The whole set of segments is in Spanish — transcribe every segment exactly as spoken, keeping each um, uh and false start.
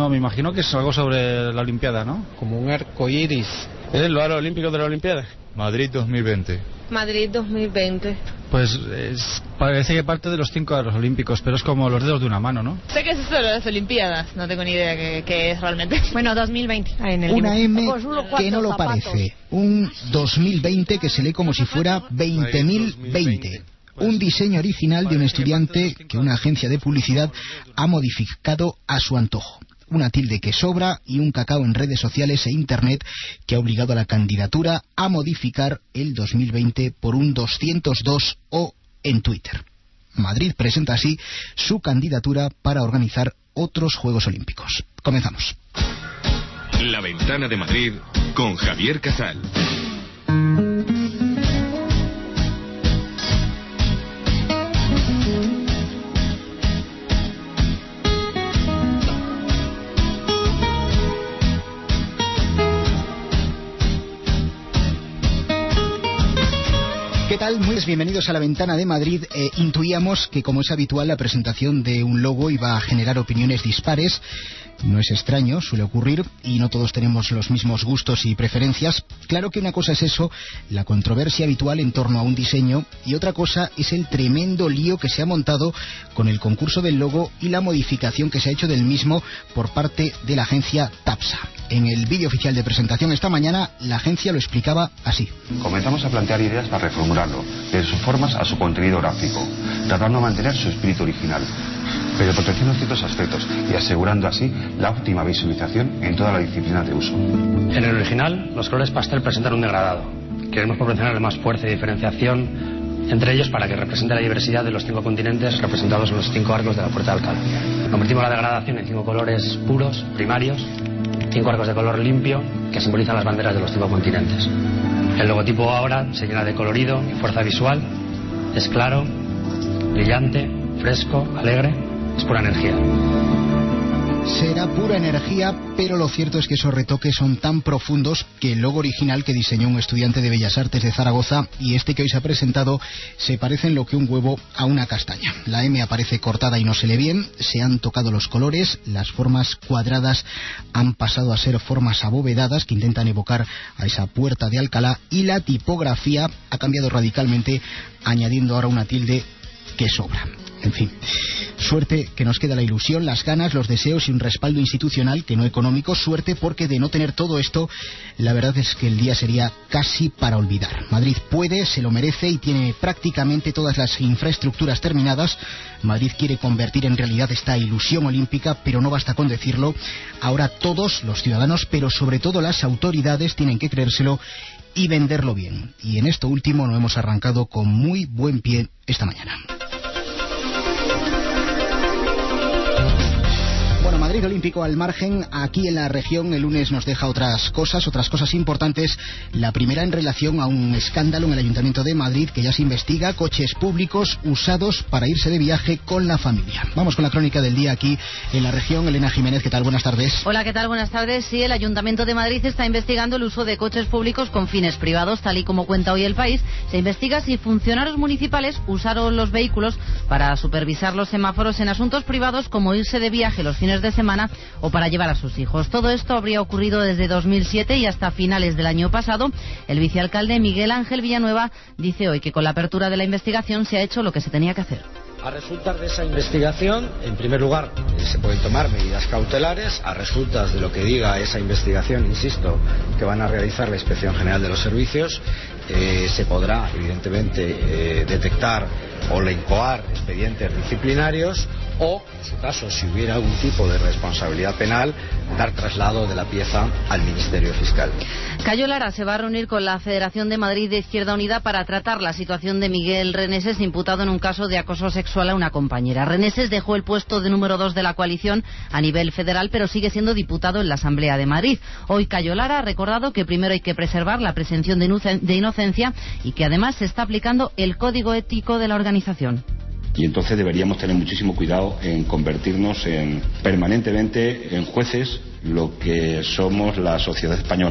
me imagino que es algo sobre la Olimpiada, ¿no? Como un arco iris. ¿Es el lugar olímpico de la Olimpiada? Madrid dos mil veinte. Madrid dos mil veinte. Pues es, parece que parte de los cinco aros olímpicos, pero es como los dedos de una mano, ¿no? Sé que es eso de las Olimpiadas, no tengo ni idea qué, qué es realmente. Bueno, dos mil veinte. En el una M pues que no lo zapatos. parece. Un dos mil veinte que se lee como si fuera veinte mil veinte. Un diseño original de un estudiante que una agencia de publicidad ha modificado a su antojo. Una tilde que sobra y un cacao en redes sociales e internet que ha obligado a la candidatura a modificar el dos mil veinte por un doscientos dos O en Twitter. Madrid presenta así su candidatura para organizar otros Juegos Olímpicos. Comenzamos. La Ventana de Madrid con Javier Casal. ¿Qué tal? Muy bienvenidos a La Ventana de Madrid. Eh, intuíamos que, como es habitual, la presentación de un logo iba a generar opiniones dispares. No es extraño, suele ocurrir, y no todos tenemos los mismos gustos y preferencias. Claro que una cosa es eso, la controversia habitual en torno a un diseño, y otra cosa es el tremendo lío que se ha montado con el concurso del logo y la modificación que se ha hecho del mismo por parte de la agencia TAPSA. En el vídeo oficial de presentación esta mañana, la agencia lo explicaba así. Comenzamos a plantear ideas para reformularlo, desde sus formas a su contenido gráfico, tratando de mantener su espíritu original, pero protegiendo ciertos aspectos y asegurando así la óptima visualización en toda la disciplina de uso. En el original, los colores pastel presentan un degradado. Queremos proporcionarle más fuerza y diferenciación entre ellos para que represente la diversidad de los cinco continentes representados en los cinco arcos de la Puerta de Alcalá. Convertimos la degradación en cinco colores puros, primarios, cinco arcos de color limpio que simbolizan las banderas de los cinco continentes. El logotipo ahora se llena de colorido y fuerza visual, es claro, brillante, fresco, alegre, es pura energía. Será pura energía, pero lo cierto es que esos retoques son tan profundos que el logo original que diseñó un estudiante de Bellas Artes de Zaragoza y este que hoy se ha presentado se parecen lo que un huevo a una castaña. La M aparece cortada y no se lee bien, se han tocado los colores, las formas cuadradas han pasado a ser formas abovedadas que intentan evocar a esa Puerta de Alcalá, y la tipografía ha cambiado radicalmente, añadiendo ahora una tilde que sobra. En fin, suerte que nos queda la ilusión, las ganas, los deseos y un respaldo institucional que no económico. Suerte porque de no tener todo esto, la verdad es que el día sería casi para olvidar. Madrid puede, se lo merece y tiene prácticamente todas las infraestructuras terminadas. Madrid quiere convertir en realidad esta ilusión olímpica, pero no basta con decirlo. Ahora todos los ciudadanos, pero sobre todo las autoridades, tienen que creérselo y venderlo bien. Y en esto último lo hemos arrancado con muy buen pie esta mañana. Madrid Olímpico al margen. Aquí en la región el lunes nos deja otras cosas, otras cosas importantes. La primera en relación a un escándalo en el Ayuntamiento de Madrid que ya se investiga, coches públicos usados para irse de viaje con la familia. Vamos con la crónica del día aquí en la región. Elena Jiménez, ¿qué tal? Buenas tardes. Hola, ¿qué tal? Buenas tardes. Sí, el Ayuntamiento de Madrid está investigando el uso de coches públicos con fines privados, tal y como cuenta hoy El País. Se investiga si funcionarios municipales usaron los vehículos para supervisar los semáforos en asuntos privados como irse de viaje los fines de semana o para llevar a sus hijos. Todo esto habría ocurrido desde dos mil siete y hasta finales del año pasado. El vicealcalde Miguel Ángel Villanueva dice hoy que con la apertura de la investigación se ha hecho lo que se tenía que hacer. A resultas de esa investigación, en primer lugar, se pueden tomar medidas cautelares. A resultas de lo que diga esa investigación, insisto, que van a realizar la Inspección General de los Servicios, eh, se podrá, evidentemente, eh, detectar o incoar expedientes disciplinarios o, en su caso, si hubiera algún tipo de responsabilidad penal, dar traslado de la pieza al Ministerio Fiscal. Cayo Lara se va a reunir con la Federación de Madrid de Izquierda Unida para tratar la situación de Miguel Reneses, imputado en un caso de acoso sexual a una compañera. Reneses dejó el puesto de número dos de la coalición a nivel federal, pero sigue siendo diputado en la Asamblea de Madrid. Hoy Cayo Lara ha recordado que primero hay que preservar la presunción de inocencia y que además se está aplicando el código ético de la organización. Y entonces deberíamos tener muchísimo cuidado en convertirnos en permanentemente en jueces, lo que somos la sociedad española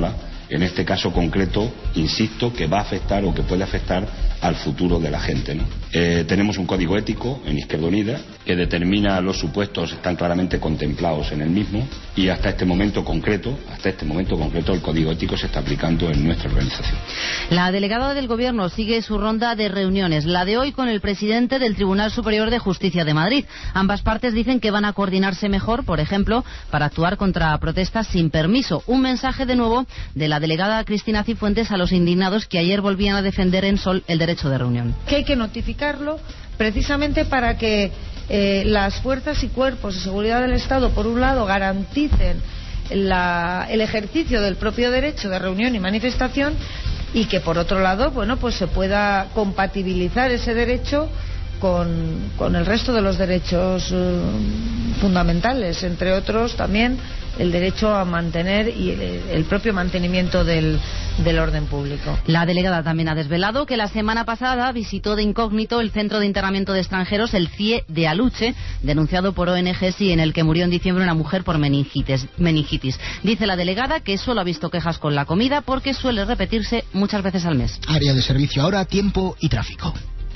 en este caso concreto, insisto, que va a afectar o que puede afectar al futuro de la gente, ¿no? Eh, tenemos un código ético en Izquierda Unida que determina los supuestos, están claramente contemplados en el mismo, y hasta este momento concreto, hasta este momento concreto el código ético se está aplicando en nuestra organización. La delegada del Gobierno sigue su ronda de reuniones, la de hoy con el presidente del Tribunal Superior de Justicia de Madrid. Ambas partes dicen que van a coordinarse mejor, por ejemplo, para actuar contra protestas sin permiso. Un mensaje de nuevo de la delegada Cristina Cifuentes a los indignados que ayer volvían a defender en Sol el derecho de reunión. Que hay que notificarlo precisamente para que eh, las fuerzas y cuerpos de seguridad del Estado, por un lado, garanticen la, el ejercicio del propio derecho de reunión y manifestación, y que por otro lado, bueno, pues se pueda compatibilizar ese derecho con, con el resto de los derechos eh, fundamentales, entre otros también el derecho a mantener y el, el propio mantenimiento del, del orden público. La delegada también ha desvelado que la semana pasada visitó de incógnito el Centro de Internamiento de Extranjeros, el C I E de Aluche, denunciado por O N Ges y en el que murió en diciembre una mujer por meningitis. meningitis. Dice la delegada que solo ha visto quejas con la comida porque suele repetirse muchas veces al mes. Área de servicio ahora, tiempo y tráfico.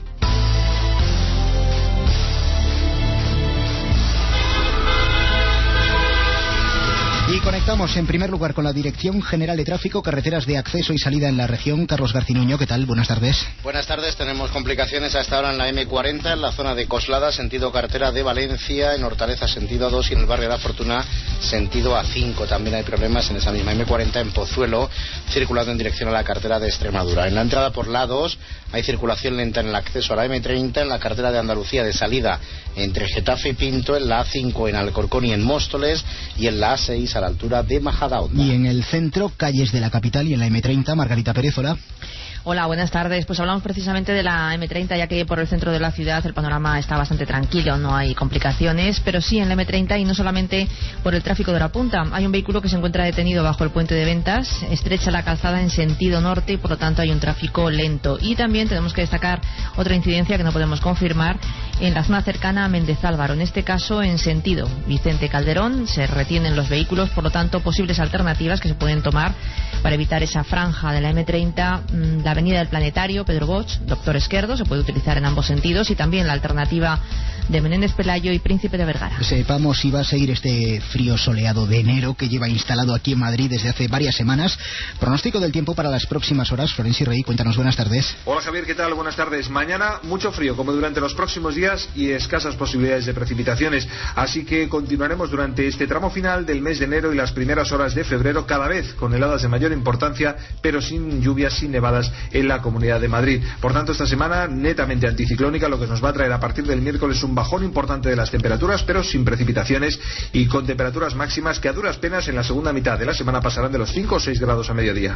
Y conectamos en primer lugar con la Dirección General de Tráfico, carreteras de acceso y salida en la región. Carlos Garcinuño, ¿qué tal? Buenas tardes. Buenas tardes, tenemos complicaciones hasta ahora en la eme cuarenta, en la zona de Coslada, sentido carretera de Valencia, en Hortaleza, sentido A dos, y en el barrio de La Fortuna, sentido A cinco. También hay problemas en esa misma eme cuarenta en Pozuelo, circulando en dirección a la carretera de Extremadura. En la entrada por la A dos hay circulación lenta en el acceso a la eme treinta, en la carretera de Andalucía de salida entre Getafe y Pinto, en la A cinco en Alcorcón y en Móstoles, y en la A seis a la altura de Majadahonda. Y en el centro, calles de la capital y en la eme treinta, Margarita Pérez, hola. Hola, buenas tardes. Pues hablamos precisamente de la eme treinta, ya que por el centro de la ciudad el panorama está bastante tranquilo, no hay complicaciones, pero sí en la eme treinta, y no solamente por el tráfico de la punta. Hay un vehículo que se encuentra detenido bajo el puente de Ventas, estrecha la calzada en sentido norte y por lo tanto hay un tráfico lento. Y también tenemos que destacar otra incidencia que no podemos confirmar en la zona cercana a Méndez Álvaro, en este caso en sentido Vicente Calderón. Se retienen los vehículos, por lo tanto posibles alternativas que se pueden tomar para evitar esa franja de la eme treinta, la avenida del Planetario, Pedro Bosch, Doctor Esquerdo, se puede utilizar en ambos sentidos, y también la alternativa de Menéndez Pelayo y Príncipe de Vergara. Sepamos si va a seguir este frío soleado de enero que lleva instalado aquí en Madrid desde hace varias semanas. Pronóstico del tiempo para las próximas horas. Florencio Rey, cuéntanos, buenas tardes. Hola Javier, ¿qué tal? Buenas tardes. Mañana mucho frío como durante los próximos días y escasas posibilidades de precipitaciones, así que continuaremos durante este tramo final del mes de enero y las primeras horas de febrero, cada vez con heladas de mayor importancia, pero sin lluvias, sin nevadas en la Comunidad de Madrid. Por tanto, esta semana netamente anticiclónica, lo que nos va a traer a partir del miércoles un bajón importante de las temperaturas, pero sin precipitaciones y con temperaturas máximas que a duras penas en la segunda mitad de la semana pasarán de los cinco o seis grados a mediodía.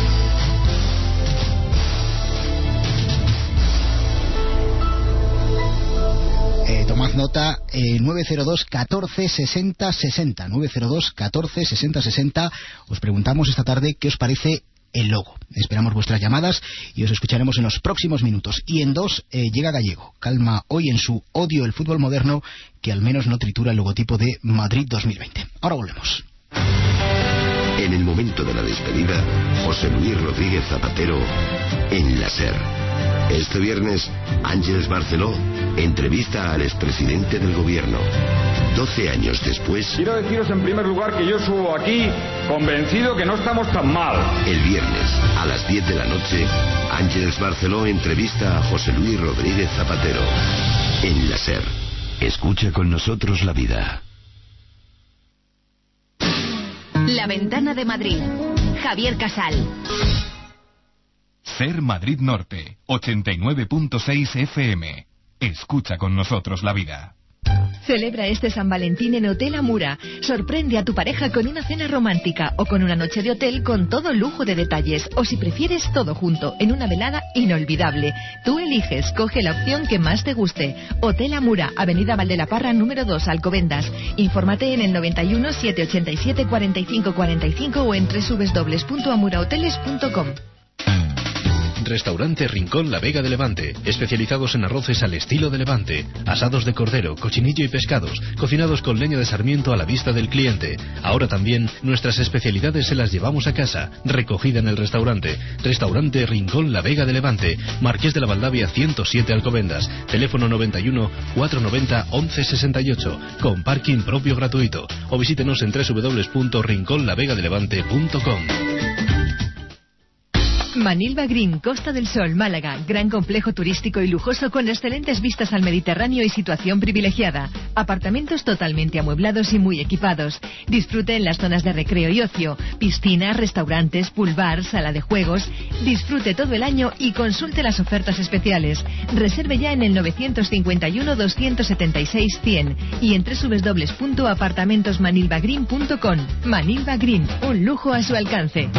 Eh, tomad nota, eh, nueve cero dos, catorce, sesenta, sesenta, nueve cero dos, catorce, sesenta, sesenta. Os preguntamos esta tarde qué os parece el logo. Esperamos vuestras llamadas y os escucharemos en los próximos minutos. Y en dos, eh, llega Gallego. Calma hoy en su odio el fútbol moderno, que al menos no tritura el logotipo de Madrid dos mil veinte. Ahora volvemos. En el momento de la despedida, José Luis Rodríguez Zapatero en la SER. Este viernes, Ángeles Barceló entrevista al expresidente del gobierno. doce años después... Quiero deciros en primer lugar que yo subo aquí convencido que no estamos tan mal. El viernes, a las diez de la noche, Ángeles Barceló entrevista a José Luis Rodríguez Zapatero en la SER. Escucha con nosotros la vida. La Ventana de Madrid. Javier Casal. SER Madrid Norte, ochenta y nueve punto seis F M. Escucha con nosotros la vida. Celebra este San Valentín en Hotel Amura. Sorprende a tu pareja con una cena romántica o con una noche de hotel con todo lujo de detalles. O si prefieres, todo junto, en una velada inolvidable. Tú eliges, coge la opción que más te guste. Hotel Amura, Avenida Valdelaparra número dos, Alcobendas. Infórmate en el noventa y uno, setecientos ochenta y siete, cuarenta y cinco cuarenta y cinco o en doble u doble u doble u punto amurahoteles punto com. Restaurante Rincón La Vega de Levante, especializados en arroces al estilo de Levante, asados de cordero, cochinillo y pescados, cocinados con leña de sarmiento a la vista del cliente. Ahora también nuestras especialidades se las llevamos a casa, recogida en el restaurante. Restaurante Rincón La Vega de Levante, Marqués de la Valdavia ciento siete Alcobendas, teléfono noventa y uno, cuatrocientos noventa, once sesenta y ocho, con parking propio gratuito, o visítenos en doble u doble u doble u punto rincón la vega de levante punto com. Manilva Green, Costa del Sol, Málaga. Gran complejo turístico y lujoso con excelentes vistas al Mediterráneo y situación privilegiada. Apartamentos totalmente amueblados y muy equipados. Disfrute en las zonas de recreo y ocio. Piscinas, restaurantes, pool bar, sala de juegos. Disfrute todo el año y consulte las ofertas especiales. Reserve ya en el novecientos cincuenta y uno, doscientos setenta y seis, cien y en doble u doble u doble u punto apartamentos manilva green punto com. Manilva Green, un lujo a su alcance.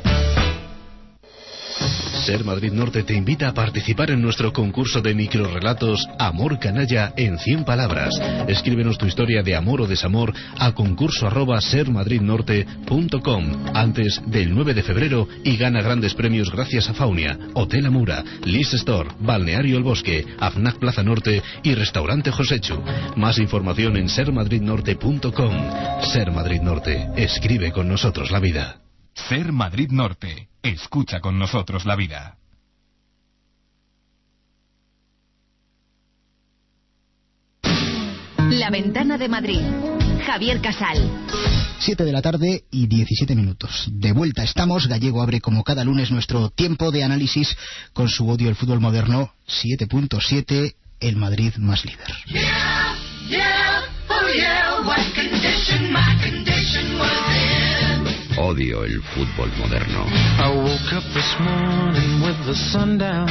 Ser Madrid Norte te invita a participar en nuestro concurso de microrrelatos Amor Canalla en cien palabras. Escríbenos tu historia de amor o desamor a concurso arroba sermadridnorte punto com antes del nueve de febrero y gana grandes premios gracias a Faunia, Hotel Amura, Lis Store, Balneario El Bosque, AFNAC Plaza Norte y Restaurante Josechu. Más información en sermadridnorte punto com. Ser Madrid Norte, escribe con nosotros la vida. Ser Madrid Norte. Escucha con nosotros la vida. La Ventana de Madrid. Javier Casal. siete de la tarde y diecisiete minutos. De vuelta estamos. Gallego abre como cada lunes nuestro tiempo de análisis con su odio al fútbol moderno. siete punto siete, el Madrid más líder. Yeah, yeah, oh yeah, what condition my condition was in. Odio el fútbol moderno. I woke up this morning with the sun down,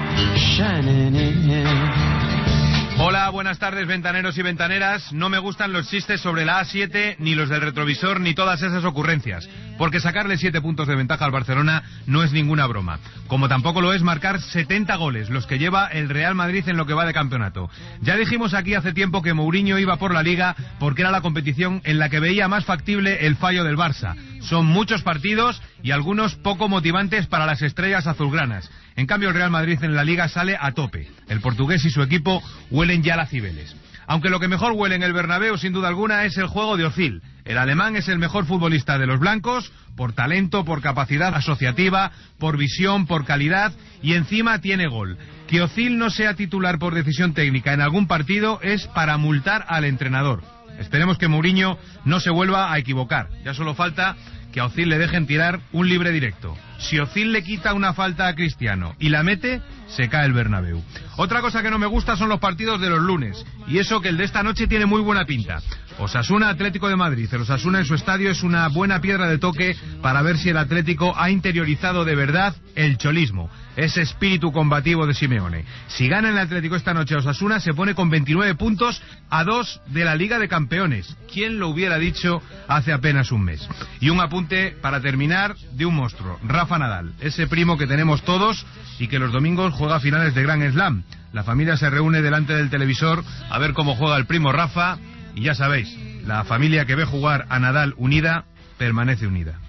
shining in. Hola, buenas tardes, ventaneros y ventaneras. No me gustan los chistes sobre la A siete, ni los del retrovisor, ni todas esas ocurrencias. Porque sacarle siete puntos de ventaja al Barcelona no es ninguna broma. Como tampoco lo es marcar setenta goles, los que lleva el Real Madrid en lo que va de campeonato. Ya dijimos aquí hace tiempo que Mourinho iba por la Liga porque era la competición en la que veía más factible el fallo del Barça. Son muchos partidos y algunos poco motivantes para las estrellas azulgranas. En cambio, el Real Madrid en la Liga sale a tope. El portugués y su equipo huelen ya las Cibeles. Aunque lo que mejor huele en el Bernabéu, sin duda alguna, es el juego de Özil. El alemán es el mejor futbolista de los blancos, por talento, por capacidad asociativa, por visión, por calidad, y encima tiene gol. Que Özil no sea titular por decisión técnica en algún partido es para multar al entrenador. Esperemos que Mourinho no se vuelva a equivocar. Ya solo falta que a Özil le dejen tirar un libre directo. Si Özil le quita una falta a Cristiano y la mete, se cae el Bernabéu. Otra cosa que no me gusta son los partidos de los lunes, y eso que el de esta noche tiene muy buena pinta. Osasuna Atlético de Madrid. El Osasuna en su estadio es una buena piedra de toque para ver si el Atlético ha interiorizado de verdad el cholismo, ese espíritu combativo de Simeone. Si gana el Atlético esta noche a Osasuna, se pone con veintinueve puntos a dos de la Liga de Campeones. ¿Quién lo hubiera dicho hace apenas un mes? Y un apunte para terminar de un monstruo, Rafa Nadal, ese primo que tenemos todos y que los domingos juega finales de Grand Slam. La familia se reúne delante del televisor a ver cómo juega el primo Rafa. Y ya sabéis, la familia que ve jugar a Nadal unida, permanece unida.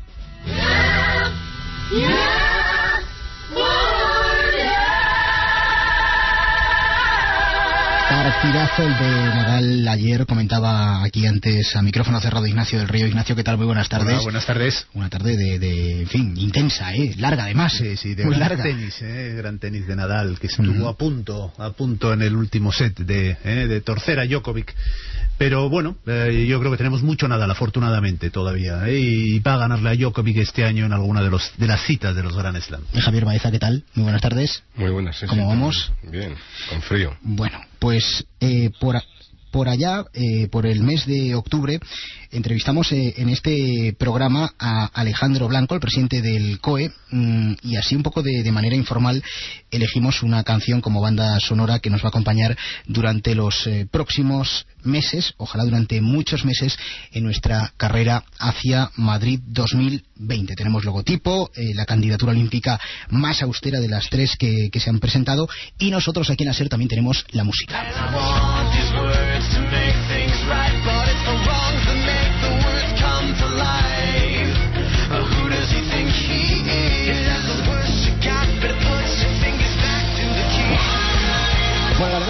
Partidazo el de Nadal ayer, comentaba aquí antes a micrófono cerrado Ignacio del Río. Ignacio, ¿qué tal? Muy buenas tardes. Hola, buenas tardes. Una tarde de, de, en fin, intensa, ¿eh? Larga además. Sí, sí, de muy gran larga. tenis, ¿eh? Gran tenis de Nadal, que estuvo uh-huh. a punto, a punto en el último set de, ¿eh? de torcer a Djokovic. Pero bueno, eh, yo creo que tenemos mucho Nadal, afortunadamente, todavía. ¿eh? Y va a ganarle a Djokovic este año en alguna de, los, de las citas de los Grand Slam. ¿Y Javier Baeza, qué tal? Muy buenas tardes. Muy buenas, sí. ¿Cómo sí, vamos? Bien, con frío. Bueno, pues eh, por... A... Por allá, eh, por el mes de octubre, entrevistamos eh, en este programa a Alejandro Blanco, el presidente del C O E, mmm, y así un poco de, de manera informal elegimos una canción como banda sonora que nos va a acompañar durante los eh, próximos meses, ojalá durante muchos meses, en nuestra carrera hacia Madrid dos mil veinte. Tenemos logotipo, eh, la candidatura olímpica más austera de las tres que, que se han presentado, y nosotros aquí en ASER también tenemos la música. To make things right, but it's the wrongs that make the words come to life. Uh, who does he think he is? That's the worst you got, better put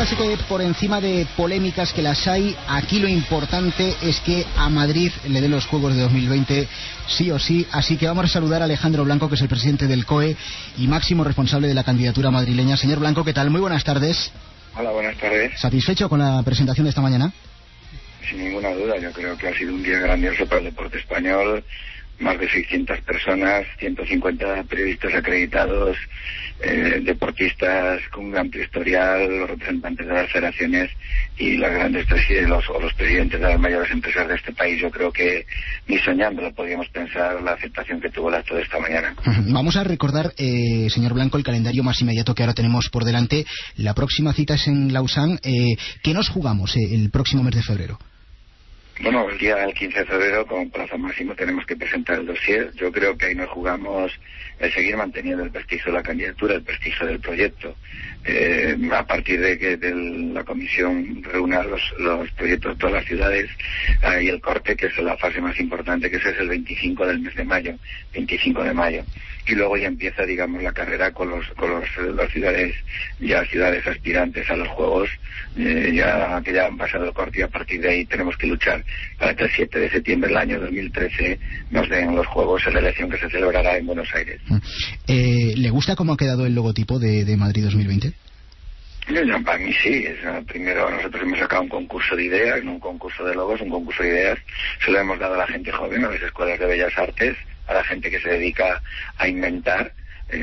casi que por encima de polémicas que las hay, aquí lo importante es que a Madrid le den los Juegos de dos mil veinte sí o sí. Así que vamos a saludar a Alejandro Blanco, que es el presidente del C O E y máximo responsable de la candidatura madrileña. Señor Blanco, ¿qué tal? Muy buenas tardes. Hola, buenas tardes. ¿Satisfecho con la presentación de esta mañana? Sin ninguna duda, yo creo que ha sido un día grandioso para el deporte español. Más de seiscientas personas, ciento cincuenta periodistas acreditados, eh, deportistas con un amplio historial, los representantes de las federaciones y las grandes presidentes, los, o los presidentes de las mayores empresas de este país. Yo creo que ni soñándolo podíamos pensar la aceptación que tuvo el acto de esta mañana. Vamos a recordar, eh, señor Blanco, el calendario más inmediato que ahora tenemos por delante. La próxima cita es en Lausanne. Eh, ¿Qué nos jugamos eh, el próximo mes de febrero? Bueno, el día del quince de febrero, como plazo máximo, tenemos que presentar el dossier. Yo creo que ahí nos jugamos el seguir manteniendo el prestigio de la candidatura, el prestigio del proyecto. Eh, a partir de que de la comisión reúna los, los proyectos de todas las ciudades, hay el corte, que es la fase más importante, que ese es el veinticinco del mes de mayo, veinticinco de mayo. Y luego ya empieza, digamos, la carrera con los con los, las ciudades, ya ciudades aspirantes a los Juegos, eh, ya que ya han pasado el corte, y a partir de ahí tenemos que luchar para que el siete de septiembre del año dos mil trece nos den los Juegos en la elección que se celebrará en Buenos Aires. Eh, ¿Le gusta cómo ha quedado el logotipo de, de Madrid dos mil veinte? Yo, yo, para mí sí. Es, uh, primero nosotros hemos sacado un concurso de ideas, no un concurso de logos, un concurso de ideas. Se lo hemos dado a la gente joven, a las escuelas de bellas artes, a la gente que se dedica a inventar.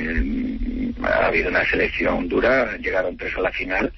Eh, ha habido una selección dura, llegaron tres a la final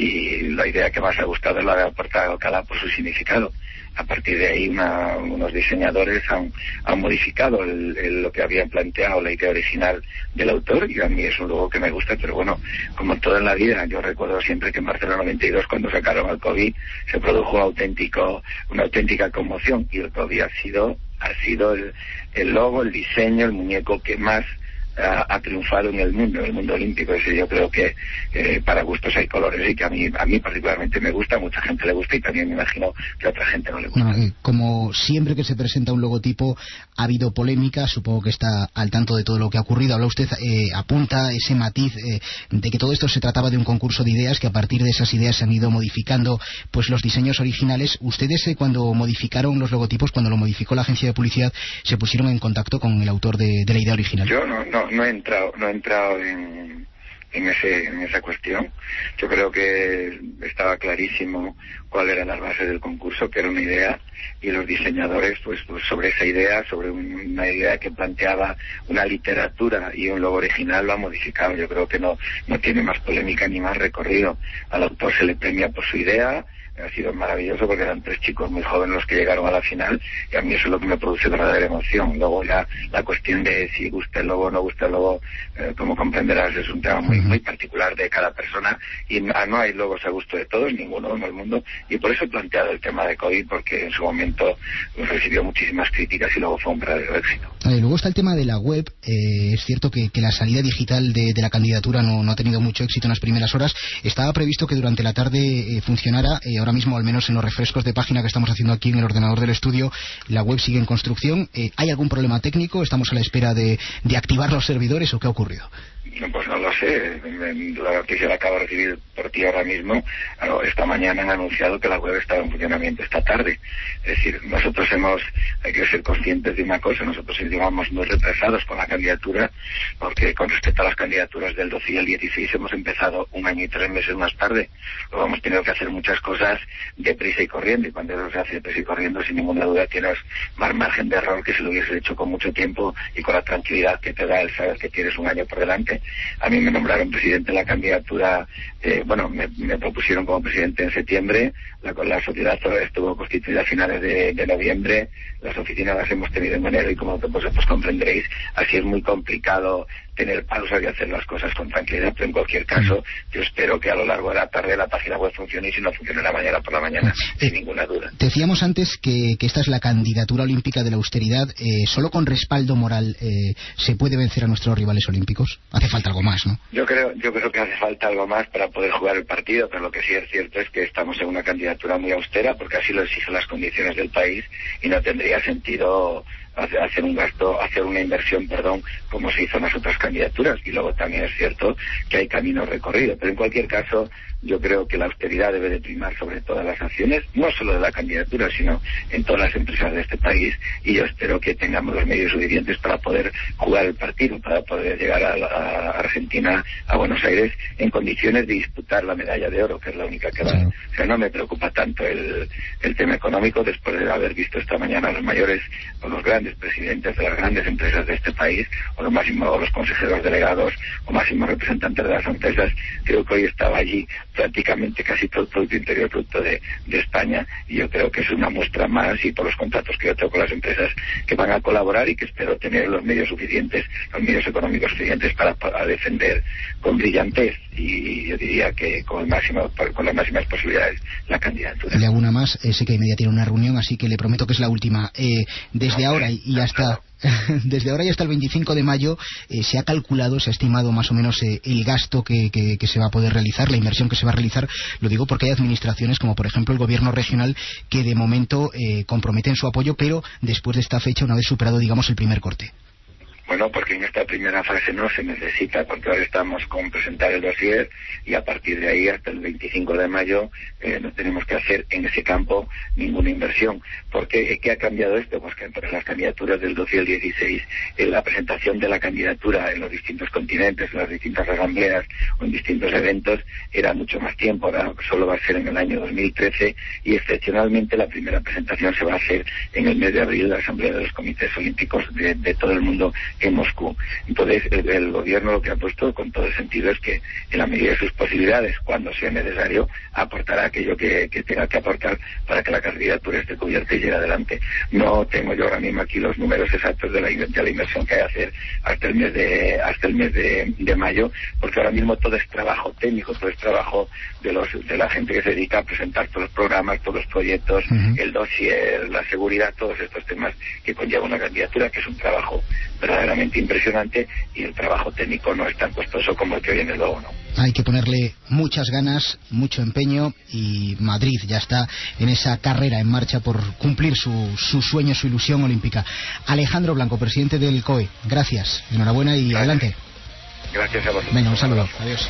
y la idea que más ha gustado es la de la Puerta de Alcalá por su significado. A partir de ahí una, unos diseñadores han, han modificado el, el, lo que habían planteado, la idea original del autor, y a mí es un logo que me gusta, pero bueno, como todo en la vida, yo recuerdo siempre que en Barcelona noventa y dos, cuando sacaron al COVID, se produjo un auténtico, una auténtica conmoción, y el COVID ha sido, ha sido el, el logo, el diseño, el muñeco que más Ha, ha triunfado en el mundo, en el mundo olímpico. Ese yo creo que eh, para gustos hay colores, y que a mí a mí particularmente me gusta, a mucha gente le gusta y también me imagino que a otra gente no le gusta. No, eh, como siempre que se presenta un logotipo ha habido polémica, supongo que está al tanto de todo lo que ha ocurrido. Habla usted, eh, apunta ese matiz eh, de que todo esto se trataba de un concurso de ideas, que a partir de esas ideas se han ido modificando pues los diseños originales. Ustedes eh, cuando modificaron los logotipos, cuando lo modificó la agencia de publicidad, se pusieron en contacto con el autor de, de la idea original. Yo no, no No he entrado, no he entrado en, en, ese, en esa cuestión. Yo creo que estaba clarísimo cuál eran las bases del concurso, que era una idea, y los diseñadores, pues, pues sobre esa idea, sobre una idea que planteaba una literatura y un logo original, lo ha modificado. Yo creo que no, no tiene más polémica ni más recorrido. Al autor se le premia por su idea. Ha sido maravilloso porque eran tres chicos muy jóvenes los que llegaron a la final, y a mí eso es lo que me produce verdadera emoción. Luego ya la cuestión de si gusta el logo o no gusta el logo, eh, como comprenderás, es un tema muy muy particular de cada persona, y no, no hay logos a gusto de todos, ninguno en el mundo, y por eso he planteado el tema de COVID, porque en su momento pues, recibió muchísimas críticas y luego fue un verdadero éxito. Eh, luego está el tema de la web. Eh, es cierto que, que la salida digital de, de la candidatura no, no ha tenido mucho éxito en las primeras horas. Estaba previsto que durante la tarde eh, funcionara. Eh, ahora mismo, al menos en los refrescos de página que estamos haciendo aquí en el ordenador del estudio, la web sigue en construcción. Eh, ¿Hay algún problema técnico? ¿Estamos a la espera de, de activar los servidores o qué ha ocurrido? Pues no lo sé, la noticia la acabo de recibir por ti ahora mismo. Esta mañana han anunciado que la web estaba en funcionamiento esta tarde. Es decir, nosotros hemos, hay que ser conscientes de una cosa, nosotros llevamos muy retrasados con la candidatura, porque con respecto a las candidaturas del doce y el dieciséis hemos empezado un año y tres meses más tarde. Luego hemos tenido que hacer muchas cosas deprisa y corriendo, y cuando eso se hace deprisa y corriendo, sin ninguna duda tienes más margen de error que si lo hubiese hecho con mucho tiempo y con la tranquilidad que te da el saber que tienes un año por delante. A mí me nombraron presidente de la candidatura, eh, bueno, me, me propusieron como presidente en septiembre, la, la sociedad estuvo constituida a finales de, de noviembre, las oficinas las hemos tenido en enero, y como vosotros pues comprenderéis, así es muy complicado tener pausas y hacer las cosas con tranquilidad, pero en cualquier caso yo espero que a lo largo de la tarde la página web funcione, y si no funcione la mañana por la mañana, eh, sin ninguna duda. Decíamos antes que, que esta es la candidatura olímpica de la austeridad. Eh, ¿Solo con respaldo moral eh, se puede vencer a nuestros rivales olímpicos? Hace falta algo más, ¿no? Yo creo, yo creo que hace falta algo más para poder jugar el partido, pero lo que sí es cierto es que estamos en una candidatura muy austera, porque así lo exigen las condiciones del país, y no tendría sentido hacer un gasto, hacer una inversión, perdón, como se hizo en las otras candidaturas. Y luego también es cierto que hay camino recorrido, pero en cualquier caso yo creo que la austeridad debe de primar sobre todas las acciones, no solo de la candidatura, sino en todas las empresas de este país, y yo espero que tengamos los medios suficientes para poder jugar el partido, para poder llegar a, la, a Argentina, a Buenos Aires, en condiciones de disputar la medalla de oro, que es la única que va. O sea, no me preocupa tanto el, el tema económico, después de haber visto esta mañana a los mayores o los grandes presidentes de las grandes empresas de este país, o los máximos, o los consejeros delegados, o máximos representantes de las empresas. Creo que hoy estaba allí prácticamente casi todo el Producto Interior Bruto de, de España, y yo creo que es una muestra más, y por los contratos que yo tengo con las empresas que van a colaborar, y que espero tener los medios suficientes, los medios económicos suficientes para, para defender con brillantez, y yo diría que con, el máximo, con las máximas posibilidades, la candidatura. Le hago una más, eh, sé que media tiene una reunión, así que le prometo que es la última. Eh, desde no, ahora y, y hasta... Desde ahora y hasta el veinticinco de mayo eh, se ha calculado, se ha estimado más o menos eh, el gasto que, que, que se va a poder realizar, la inversión que se va a realizar. Lo digo porque hay administraciones como por ejemplo el gobierno regional que de momento eh, comprometen su apoyo, pero después de esta fecha, una vez superado digamos el primer corte. Bueno, porque en esta primera fase no se necesita, porque ahora estamos con presentar el dossier, y a partir de ahí hasta el veinticinco de mayo eh, no tenemos que hacer en ese campo ninguna inversión. ¿Por qué? ¿Qué ha cambiado esto? Pues que entre las candidaturas del doce y el dieciséis, en la presentación de la candidatura en los distintos continentes, en las distintas asambleas o en distintos eventos, era mucho más tiempo. Ahora solo va a ser en el año dos mil trece, y excepcionalmente la primera presentación se va a hacer en el mes de abril, la asamblea de los comités olímpicos de, de todo el mundo en Moscú. Entonces el, el gobierno lo que ha puesto con todo el sentido es que en la medida de sus posibilidades, cuando sea necesario, aportará aquello que, que tenga que aportar para que la candidatura esté cubierta y llegue adelante. No tengo yo ahora mismo aquí los números exactos de la, de la inversión que hay que hacer hasta el mes de hasta el mes de, de mayo, porque ahora mismo todo es trabajo técnico, todo es trabajo de los de la gente que se dedica a presentar todos los programas, todos los proyectos, uh-huh. el dossier, la seguridad, todos estos temas que conlleva una candidatura, que es un trabajo verdaderamente impresionante, y el trabajo técnico no es tan costoso como el que viene luego, ¿no? Hay que ponerle muchas ganas, mucho empeño, y Madrid ya está en esa carrera en marcha por cumplir su, su sueño, su ilusión olímpica. Alejandro Blanco, presidente del C O E, gracias, enhorabuena y gracias. Adelante. Gracias a vosotros. Venga, un saludo. Adiós.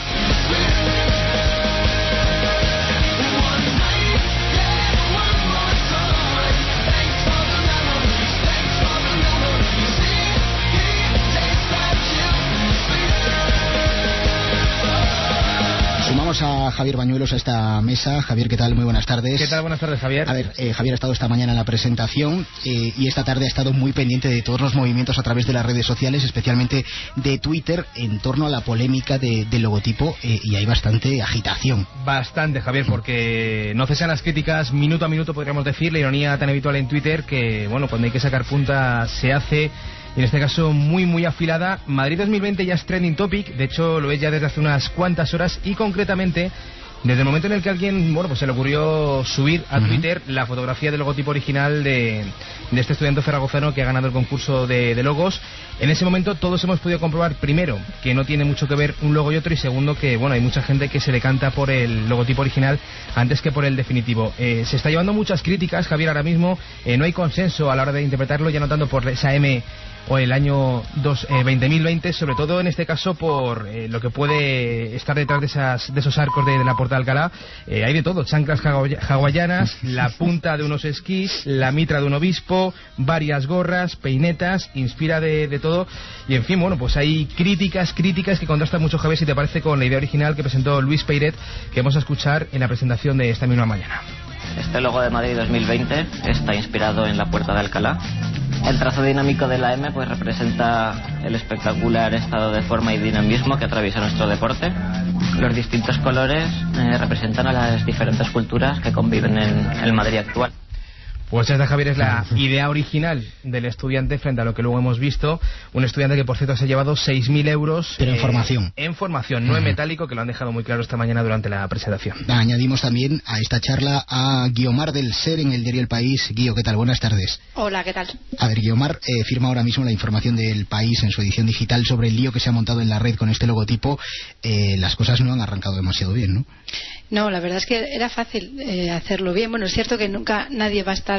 Sumamos a Javier Bañuelos a esta mesa. Javier, ¿qué tal? Muy buenas tardes. ¿Qué tal? Buenas tardes, Javier. A ver, eh, Javier ha estado esta mañana en la presentación eh, y esta tarde ha estado muy pendiente de todos los movimientos a través de las redes sociales, especialmente de Twitter, en torno a la polémica de, del logotipo, eh, y hay bastante agitación. Bastante, Javier, porque no cesan las críticas minuto a minuto, podríamos decir, la ironía tan habitual en Twitter que, bueno, cuando hay que sacar punta se hace... Y en este caso muy muy afilada. Madrid dos mil veinte ya es trending topic, de hecho lo es ya desde hace unas cuantas horas, y concretamente desde el momento en el que alguien, bueno, pues se le ocurrió subir a uh-huh. Twitter la fotografía del logotipo original de, de este estudiante zaragozano que ha ganado el concurso de, de logos. En ese momento todos hemos podido comprobar, primero, que no tiene mucho que ver un logo y otro, y segundo, que bueno, hay mucha gente que se decanta por el logotipo original antes que por el definitivo. Eh, se está llevando muchas críticas, Javier, ahora mismo eh, no hay consenso a la hora de interpretarlo, ya no tanto por esa M o el año dos, eh, veinte mil veinte, sobre todo en este caso por eh, lo que puede estar detrás de, esas, de esos arcos de, de la Puerta de Alcalá. Eh, hay de todo, chanclas hawaianas, la punta de unos esquís, la mitra de un obispo, varias gorras, peinetas, inspira de, de todo, y en fin, bueno, pues hay críticas, críticas que contrastan mucho, Javier, si te parece, con la idea original que presentó Luis Peiret, que vamos a escuchar en la presentación de esta misma mañana. Este logo de Madrid dos mil veinte está inspirado en la Puerta de Alcalá. El trazo dinámico de la M pues representa el espectacular estado de forma y dinamismo que atraviesa nuestro deporte. Los distintos colores eh, representan a las diferentes culturas que conviven en el Madrid actual. Pues esta, Javier, es la idea original del estudiante frente a lo que luego hemos visto. Un estudiante que, por cierto, se ha llevado seis mil euros. Pero en eh, formación. En formación, no uh-huh. en metálico, que lo han dejado muy claro esta mañana durante la presentación. Añadimos también a esta charla a Guiomar del Ser en el diario El País. Guío, ¿qué tal? Buenas tardes. Hola, ¿qué tal? A ver, Guiomar eh, firma ahora mismo la información del País en su edición digital sobre el lío que se ha montado en la red con este logotipo. Eh, las cosas no han arrancado demasiado bien, ¿no? No, la verdad es que era fácil eh, hacerlo bien. Bueno, es cierto que nunca nadie va a estar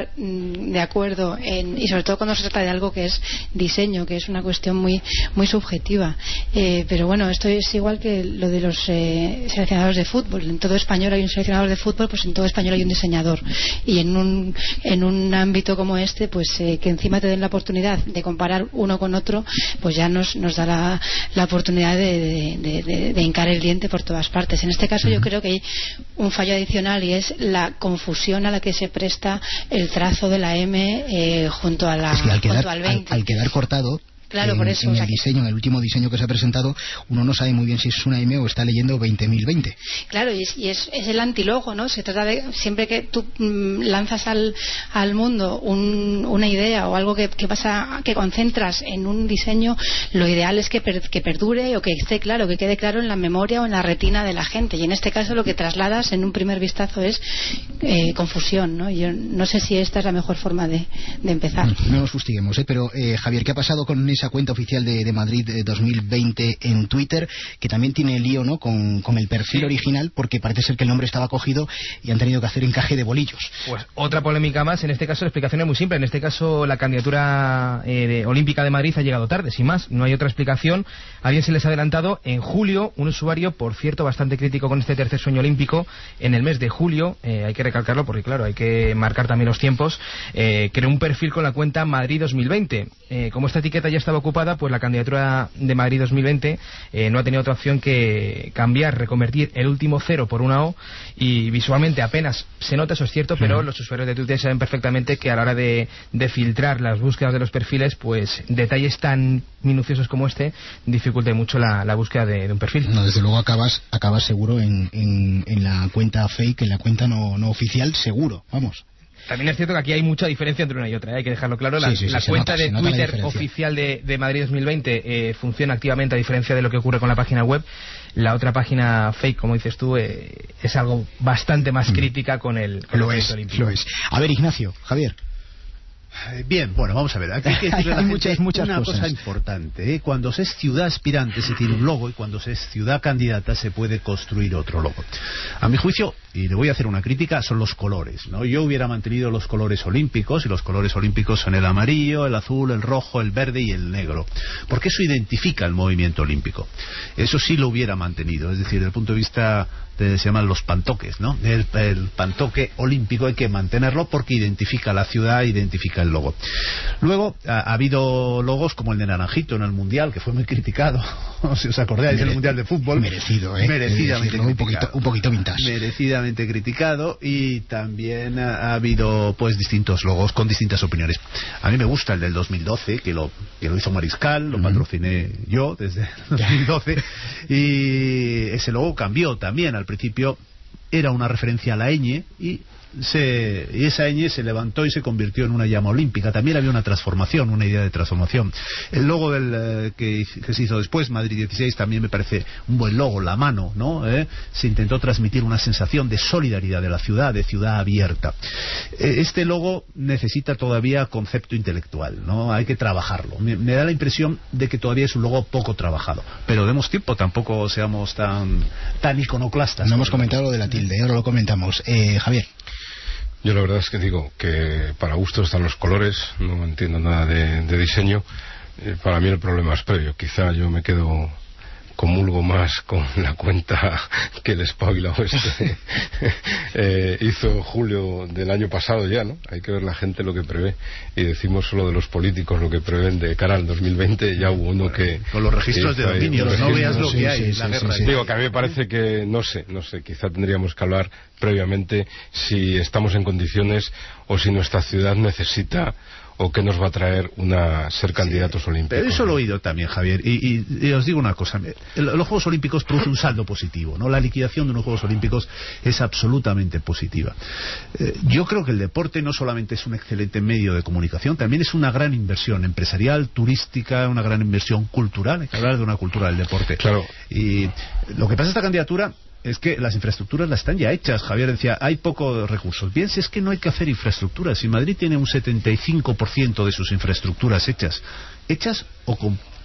estar mmm, de acuerdo en, y sobre todo cuando se trata de algo que es diseño, que es una cuestión muy muy subjetiva. Eh, pero bueno, esto es igual que lo de los eh, seleccionadores de fútbol. En todo español hay un seleccionador de fútbol, pues en todo español hay un diseñador. Y en un, en un ámbito como este, pues eh, que encima te den la oportunidad de comparar uno con otro, pues ya nos, nos da la, la oportunidad de, de, de, de hincar el diente por todas partes. En este caso yo creo que hay un fallo adicional y es la confusión a la que se presta el trazo de la M eh, junto a la es que al quedar, junto al veinte. Al, al quedar cortado, claro, en, por eso, en o sea, el diseño, en el último diseño que se ha presentado, uno no sabe muy bien si es una M o está leyendo veinte mil veinte. Claro, y es, y es, es el antilogo, ¿no? Se trata de, siempre que tú mmm, lanzas al, al mundo un, una idea o algo que, que pasa, que concentras en un diseño, lo ideal es que, per, que perdure o que esté claro, que quede claro en la memoria o en la retina de la gente. Y en este caso lo que trasladas en un primer vistazo es eh, confusión, ¿no? Yo no sé si esta es la mejor forma de, de empezar. No nos fustiguemos, ¿eh? Pero eh, Javier, ¿qué ha pasado con esa cuenta oficial de, de Madrid eh, dos mil veinte en Twitter, que también tiene lío, ¿no?, con, con el perfil sí. original, porque parece ser que el nombre estaba cogido y han tenido que hacer encaje de bolillos? Pues otra polémica más. En este caso la explicación es muy simple. En este caso la candidatura eh, de, olímpica de Madrid ha llegado tarde, sin más, no hay otra explicación. Alguien se les ha adelantado. En julio, un usuario, por cierto, bastante crítico con este tercer sueño olímpico, en el mes de julio, eh, hay que recalcarlo porque claro, hay que marcar también los tiempos, eh, creó un perfil con la cuenta Madrid dos mil veinte. Eh, como esta etiqueta ya estaba ocupada, pues la candidatura de Madrid dos mil veinte eh, no ha tenido otra opción que cambiar, reconvertir el último cero por una O, y visualmente apenas se nota, eso es cierto, pero uh-huh. los usuarios de Twitter saben perfectamente que a la hora de, de filtrar las búsquedas de los perfiles, pues detalles tan minuciosos como este dificultan mucho la, la búsqueda de, de un perfil. No, desde luego acabas acabas seguro en, en, en la cuenta fake, en la cuenta no, no oficial, seguro, vamos. También es cierto que aquí hay mucha diferencia entre una y otra, ¿eh? Hay que dejarlo claro. La, sí, sí, la sí, cuenta nota, de Twitter oficial de, de Madrid dos mil veinte eh, funciona activamente, a diferencia de lo que ocurre con la página web. La otra página fake, como dices tú, eh, es algo bastante más mm. crítica con el, con lo el es, olímpico. Lo es. A ver, Ignacio, Javier. Bien, bueno, vamos a ver. Aquí hay que decirle a la hay gente muchas, muchas una cosas. cosa importante, ¿eh? Cuando se es ciudad aspirante se tiene un logo, y cuando se es ciudad candidata se puede construir otro logo. A mi juicio, y le voy a hacer una crítica, son los colores, ¿no? Yo hubiera mantenido los colores olímpicos, y los colores olímpicos son el amarillo, el azul, el rojo, el verde y el negro, porque eso identifica el movimiento olímpico. Eso sí lo hubiera mantenido, es decir, desde el punto de vista de, se llaman los pantoques, ¿no? El, el pantoque olímpico hay que mantenerlo porque identifica la ciudad, identifica el logo. Luego ha, ha habido logos como el de Naranjito en el Mundial, que fue muy criticado, si os acordáis, en el Mundial de Fútbol. Merecido, ¿eh? Merecidamente un poquito, un poquito vintage. Merecidamente criticado, y también ha, ha habido pues distintos logos con distintas opiniones. A mí me gusta el del dos mil doce, que lo, que lo hizo Mariscal, lo uh-huh. patrociné yo desde el dos mil doce, y ese logo cambió también. Al principio era una referencia a la ñ, y Se, y esa ñ se levantó y se convirtió en una llama olímpica. También había una transformación, una idea de transformación. El logo del, eh, que, que se hizo después, Madrid dieciséis, también me parece un buen logo, la mano, ¿no? ¿Eh? Se intentó transmitir una sensación de solidaridad de la ciudad, de ciudad abierta. Eh, este logo necesita todavía concepto intelectual, ¿no? Hay que trabajarlo. Me, me da la impresión de que todavía es un logo poco trabajado. Pero demos tiempo, tampoco seamos tan, tan iconoclastas. No hemos comentado lo de la tilde, ahora lo comentamos. Eh, Javier. Yo la verdad es que digo que para gusto están los colores, no entiendo nada de, de diseño. Eh, para mí el problema es previo. Quizá yo me quedo, comulgo más con la cuenta que el espabilado este eh, hizo Julio del año pasado ya, ¿no? Hay que ver la gente lo que prevé, y decimos solo de los políticos lo que prevén de cara al dos mil veinte. Ya hubo uno que con los registros de dominio, no veas lo que hay, la guerra. Digo que a mí me parece que no sé, no sé, quizá tendríamos que hablar previamente si estamos en condiciones o si nuestra ciudad necesita o qué nos va a traer una ser candidatos sí, olímpicos. Pero eso lo he oído también, Javier, y, y, y os digo una cosa, los Juegos Olímpicos producen un saldo positivo, ¿no? La liquidación de unos Juegos Olímpicos es absolutamente positiva. Eh, yo creo que el deporte no solamente es un excelente medio de comunicación, también es una gran inversión empresarial, turística, una gran inversión cultural. Hay que hablar de una cultura del deporte. Claro. Y lo que pasa esta candidatura es que las infraestructuras las están ya hechas. Javier decía, hay pocos recursos. Bien, si es que no hay que hacer infraestructuras. Si Madrid tiene un setenta y cinco por ciento de sus infraestructuras hechas, hechas o con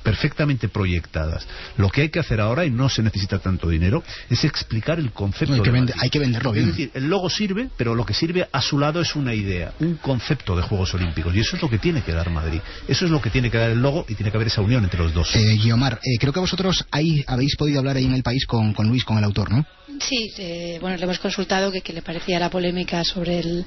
perfectamente proyectadas. Lo que hay que hacer ahora, y no se necesita tanto dinero, es explicar el concepto. Hay que, de vende, hay que venderlo bien. Es decir, el logo sirve, pero lo que sirve a su lado es una idea, un concepto de Juegos Olímpicos, y eso es lo que tiene que dar Madrid. Eso es lo que tiene que dar el logo, y tiene que haber esa unión entre los dos. Eh, Guiomar, eh, creo que vosotros ahí habéis podido hablar ahí en El País con, con Luis, con el autor, ¿no? Sí, eh, bueno, le hemos consultado que, que le parecía la polémica sobre el,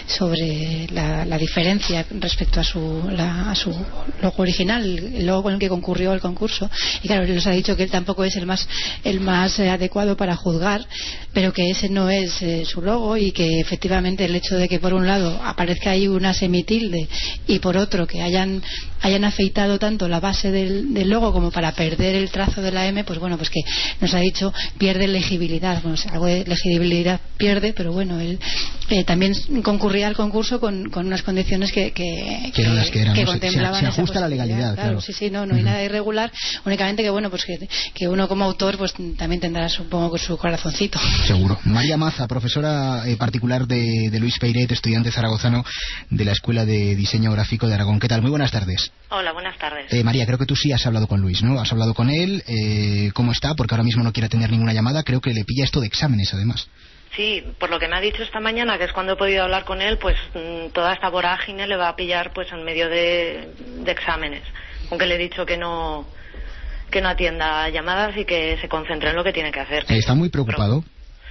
sobre la, la diferencia respecto a su, la, a su logo original, el logo con el que concurrió al concurso. Y claro, él nos ha dicho que él tampoco es el más, el más eh, adecuado para juzgar, pero que ese no es eh, su logo, y que efectivamente el hecho de que por un lado aparezca ahí una semitilde y por otro que hayan, hayan afeitado tanto la base del, del logo como para perder el trazo de la M, pues bueno, pues que nos ha dicho pierde legibilidad. Bueno, algo de legibilidad pierde, pero bueno, él eh, también concurría al concurso con, con unas condiciones que, que, que, eran las que, eran, que no contemplaban se, se ajusta a la legalidad, claro, claro. Sí, sí, no, no hay uh-huh. nada irregular, únicamente que bueno, pues que, que uno como autor pues también tendrá, supongo, su corazoncito. Seguro. María Maza, profesora eh, particular de, de Luis Peiret, estudiante zaragozano de la Escuela de Diseño Gráfico de Aragón. ¿Qué tal? Muy buenas tardes. Hola, buenas tardes. Eh, María, creo que tú sí has hablado con Luis, ¿no? Has hablado con él, eh, ¿cómo está? Porque ahora mismo no quiere atender ninguna llamada, creo que le pilla esto de exámenes, además. Sí, por lo que me ha dicho esta mañana, que es cuando he podido hablar con él, pues mmm, toda esta vorágine le va a pillar pues en medio de, de exámenes, aunque le he dicho que no que no atienda llamadas y que se concentre en lo que tiene que hacer. ¿Está muy preocupado?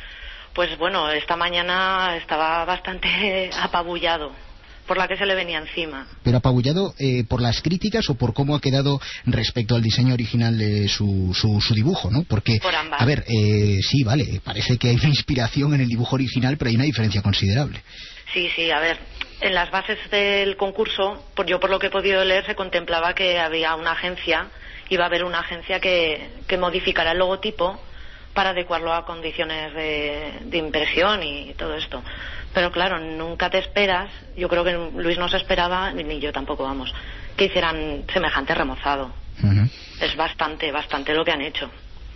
Pues bueno, esta mañana estaba bastante apabullado por la que se le venía encima. ¿Pero apabullado eh, por las críticas o por cómo ha quedado respecto al diseño original de su, su, su dibujo, ¿no? Porque, por ambas. A ver, eh, sí, vale, parece que hay una inspiración en el dibujo original, pero hay una diferencia considerable. Sí, sí, a ver, en las bases del concurso, por, yo por lo que he podido leer, se contemplaba que había una agencia, iba a haber una agencia que, que modificara el logotipo para adecuarlo a condiciones de, de impresión y todo esto. Pero claro, nunca te esperas, yo creo que Luis no se esperaba, ni yo tampoco, vamos, que hicieran semejante remozado. Uh-huh. Es bastante, bastante lo que han hecho.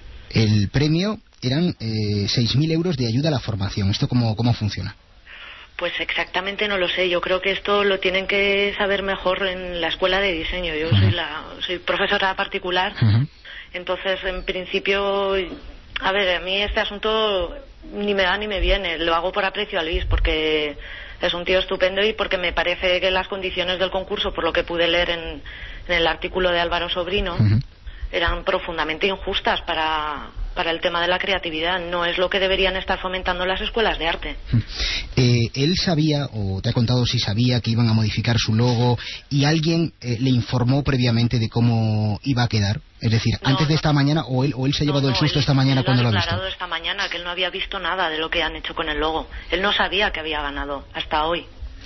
El premio eran eh, seis mil euros de ayuda a la formación. ¿Esto cómo, cómo funciona? Pues exactamente no lo sé. Yo creo que esto lo tienen que saber mejor en la escuela de diseño. Yo uh-huh. soy, la, soy profesora particular, uh-huh. entonces en principio... A ver, a mí este asunto ni me da ni me viene, lo hago por aprecio a Luis, porque es un tío estupendo y porque me parece que las condiciones del concurso, por lo que pude leer en, en el artículo de Álvaro Sobrino, uh-huh. eran profundamente injustas para, para el tema de la creatividad. No es lo que deberían estar fomentando las escuelas de arte. Eh, ¿Él sabía, o te ha contado si sabía que iban a modificar su logo y alguien eh, le informó previamente de cómo iba a quedar? Es decir, no, antes de esta mañana, o él, o él se ha llevado no, no, el susto él, esta mañana él cuando lo ha visto. Él ha declarado esta mañana que él no había visto nada de lo que han hecho con el logo. Él no sabía que había ganado hasta hoy.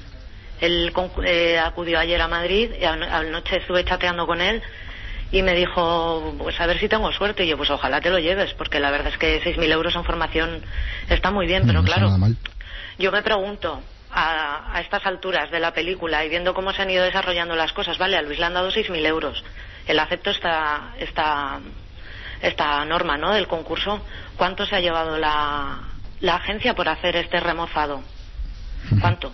Él eh, acudió ayer a Madrid y anoche estuve chateando con él y me dijo, pues a ver si tengo suerte. Y yo, pues ojalá te lo lleves, porque la verdad es que seis mil euros en formación está muy bien, pero no, claro, yo me pregunto, a, a estas alturas de la película y viendo cómo se han ido desarrollando las cosas, vale, a Luis le han dado seis mil euros. Él aceptó esta, esta, esta norma, ¿no?, del concurso. ¿Cuánto se ha llevado la, la agencia por hacer este remozado? ¿Cuánto?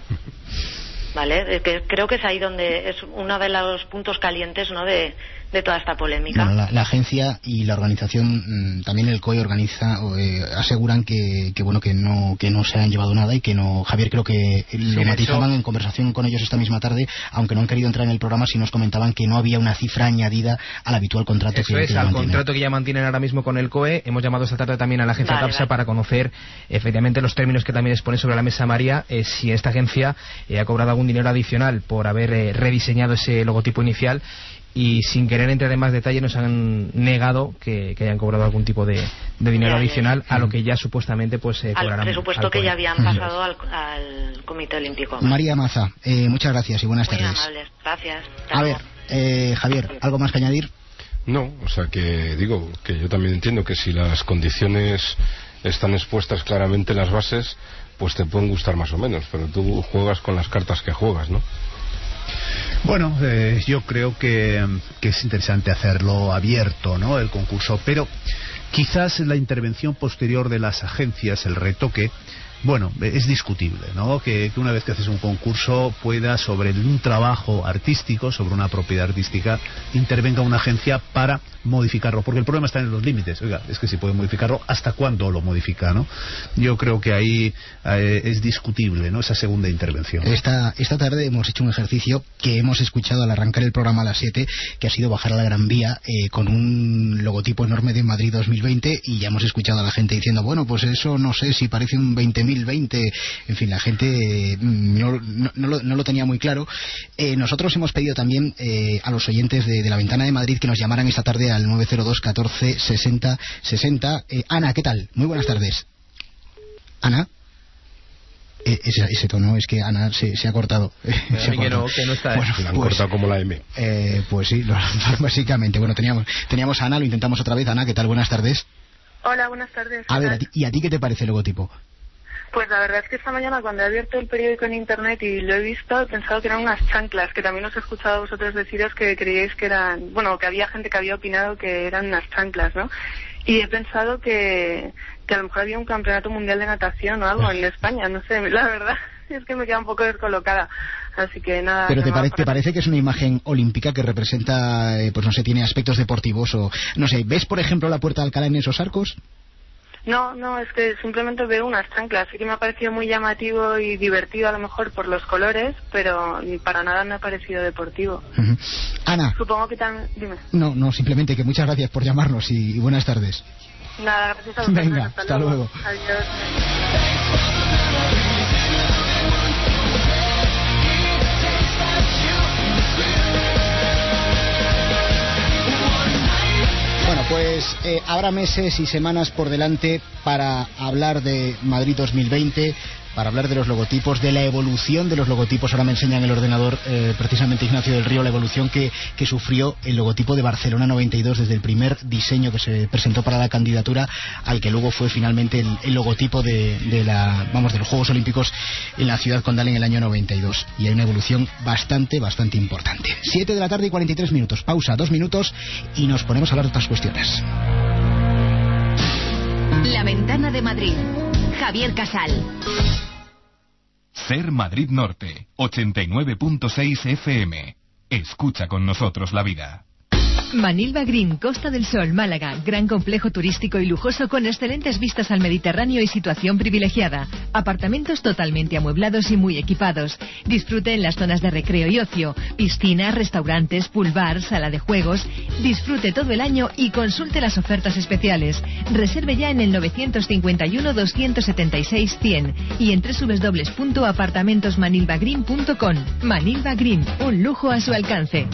¿Vale? Que creo que es ahí donde es uno de los puntos calientes, ¿no?, de, de toda esta polémica. Bueno, la, la agencia y la organización, mmm, también el C O E organiza, eh, aseguran que, que bueno que no que no se han llevado nada y que no. Javier, creo que lo sí, matizaban eso... en conversación con ellos esta misma tarde, aunque no han querido entrar en el programa, si nos comentaban que no había una cifra añadida al habitual contrato eso que, es, que al mantienen. contrato que ya mantienen ahora mismo con el C O E. Hemos llamado esta tarde también a la agencia vale, CAPSA vale. para conocer efectivamente los términos que también expone sobre la mesa María, eh, si esta agencia eh, ha cobrado algún dinero adicional por haber eh, rediseñado ese logotipo inicial, y sin querer entrar en más detalle nos han negado que, que hayan cobrado algún tipo de, de dinero ya, adicional ya. a lo que ya supuestamente pues eh, cobrarán. Al presupuesto al que ya habían pasado al, al Comité Olímpico. María Maza, eh, muchas gracias y buenas Muy tardes. Amables. Gracias. A ver, eh, Javier, ¿algo más que añadir? No, o sea que digo que yo también entiendo que si las condiciones están expuestas claramente en las bases, pues te pueden gustar más o menos, pero tú juegas con las cartas que juegas, ¿no? Bueno, eh, yo creo que, que es interesante hacerlo abierto, ¿no?, el concurso, pero quizás la intervención posterior de las agencias, el retoque, bueno, es discutible, ¿no? Que, que una vez que haces un concurso pueda, sobre un trabajo artístico, sobre una propiedad artística, intervenga una agencia para modificarlo, porque el problema está en los límites. Oiga, es que si puede modificarlo, ¿hasta cuándo lo modifica, no? Yo creo que ahí eh, es discutible, ¿no?, esa segunda intervención. Esta, esta tarde hemos hecho un ejercicio que hemos escuchado al arrancar el programa a las siete, que ha sido bajar a la Gran Vía eh, con un logotipo enorme de Madrid dos mil veinte, y ya hemos escuchado a la gente diciendo, bueno, pues eso no sé si parece un veinte mil veinte. En fin, la gente eh, no, no, no, lo, no lo tenía muy claro. Eh, nosotros hemos pedido también eh, a los oyentes de, de La Ventana de Madrid que nos llamaran esta tarde al nueve cero dos catorce sesenta sesenta. Eh, Ana, ¿qué tal? Muy buenas tardes. Ana. Eh, ese, ese tono es que Ana se, se ha cortado. Se ha que, no, que no está. Bueno, la han pues, cortado como la M. Eh, pues sí, lo, básicamente. Bueno, teníamos, teníamos a Ana, lo intentamos otra vez. Ana, ¿qué tal? Buenas tardes. Hola, buenas tardes. A ver, ¿a ti, ¿y a ti qué te parece el logotipo? Pues la verdad es que esta mañana cuando he abierto el periódico en internet y lo he visto, he pensado que eran unas chanclas, que también os he escuchado a vosotros deciros que creíais que eran, bueno, que había gente que había opinado que eran unas chanclas, ¿no? Y he pensado que, que a lo mejor había un campeonato mundial de natación o algo en España, no sé, la verdad es que me queda un poco descolocada, así que nada. Pero te, no pare, me ¿te parece que es una imagen olímpica que representa, eh, pues no sé, tiene aspectos deportivos o, no sé, ¿ves por ejemplo la Puerta de Alcalá en esos arcos? No, no, es que simplemente veo unas chanclas. Sí que me ha parecido muy llamativo y divertido a lo mejor por los colores, pero para nada me ha parecido deportivo. Uh-huh. Ana. Supongo que también... Dime. No, no, simplemente que muchas gracias por llamarnos y, y buenas tardes. Nada, gracias a vosotros. Venga, hasta, hasta luego. luego. Adiós. Bueno, pues eh, habrá meses y semanas por delante para hablar de Madrid dos mil veinte, para hablar de los logotipos, de la evolución de los logotipos. Ahora me enseña en el ordenador eh, precisamente Ignacio del Río la evolución que, que sufrió el logotipo de Barcelona noventa y dos desde el primer diseño que se presentó para la candidatura al que luego fue finalmente el, el logotipo de, de la, vamos, de los Juegos Olímpicos en la ciudad condal en el año noventa y dos. Y hay una evolución bastante, bastante importante. siete de la tarde y cuarenta y tres minutos. Pausa, dos minutos y nos ponemos a hablar de otras cuestiones. La Ventana de Madrid. Javier Casal. Ser Madrid Norte, ochenta y nueve punto seis F M. Escucha con nosotros la vida. Manilva Green, Costa del Sol, Málaga. Gran complejo turístico y lujoso con excelentes vistas al Mediterráneo y situación privilegiada. Apartamentos totalmente amueblados y muy equipados. Disfrute en las zonas de recreo y ocio. Piscinas, restaurantes, pool bar, sala de juegos. Disfrute todo el año y consulte las ofertas especiales. Reserve ya en el nueve cinco uno, dos siete seis, cien y en doble u doble u doble u punto apartamentos manilva green punto com. Manilva Green, un lujo a su alcance.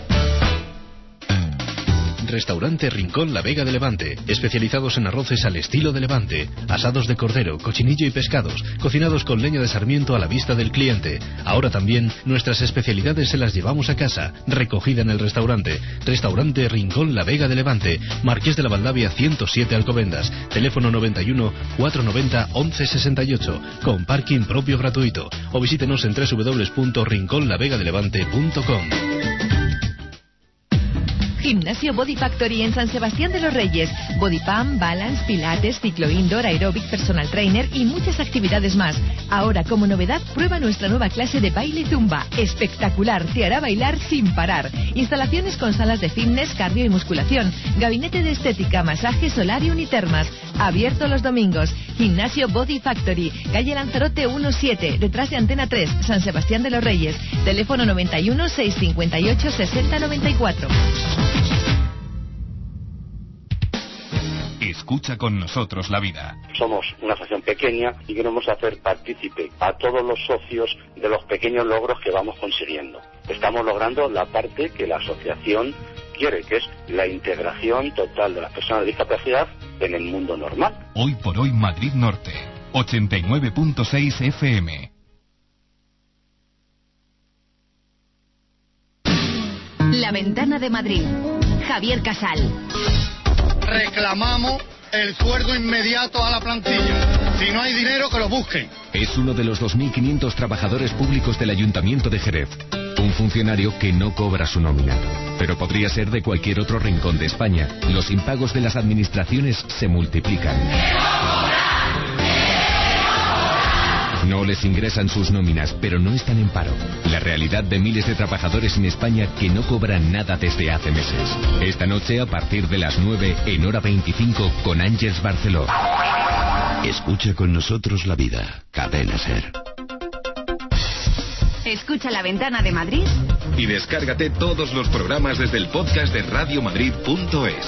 Restaurante Rincón La Vega de Levante, especializados en arroces al estilo de Levante, asados de cordero, cochinillo y pescados, cocinados con leña de sarmiento a la vista del cliente. Ahora también nuestras especialidades se las llevamos a casa, recogida en el restaurante. Restaurante Rincón La Vega de Levante, Marqués de la Valdavia ciento siete Alcobendas, teléfono noventa y uno, cuatrocientos noventa, once sesenta y ocho, con parking propio gratuito, o visítenos en doble u doble u doble u punto rincón la vega de levante punto com. Gimnasio Body Factory en San Sebastián de los Reyes. Body Pump, Balance, Pilates, Ciclo Indoor, Aerobic, Personal Trainer y muchas actividades más. Ahora, como novedad, prueba nuestra nueva clase de baile Zumba. Espectacular, te hará bailar sin parar. Instalaciones con salas de fitness, cardio y musculación. Gabinete de estética, masaje, solarium y termas. Abierto los domingos. Gimnasio Body Factory, calle Lanzarote diecisiete, detrás de Antena tres, San Sebastián de los Reyes. Teléfono noventa y uno, seiscientos cincuenta y ocho, sesenta noventa y cuatro. Escucha con nosotros la vida. Somos una asociación pequeña y queremos hacer partícipe a todos los socios de los pequeños logros que vamos consiguiendo. Estamos logrando la parte que la asociación quiere, que es la integración total de las personas de discapacidad en el mundo normal. Hoy por hoy Madrid Norte, ochenta y nueve punto seis F M. La Ventana de Madrid. Javier Casal. Reclamamos el sueldo inmediato a la plantilla. Si no hay dinero, que lo busquen. Es uno de los dos mil quinientos trabajadores públicos del Ayuntamiento de Jerez. Un funcionario que no cobra su nómina. Pero podría ser de cualquier otro rincón de España. Los impagos de las administraciones se multiplican. No les ingresan sus nóminas, pero no están en paro. La realidad de miles de trabajadores en España que no cobran nada desde hace meses. Esta noche, a partir de las nueve, en Hora veinticinco, con Ángeles Barceló. Escucha con nosotros la vida. Cadena SER. Escucha La Ventana de Madrid Y descárgate todos los programas desde el podcast de radio madrid punto es.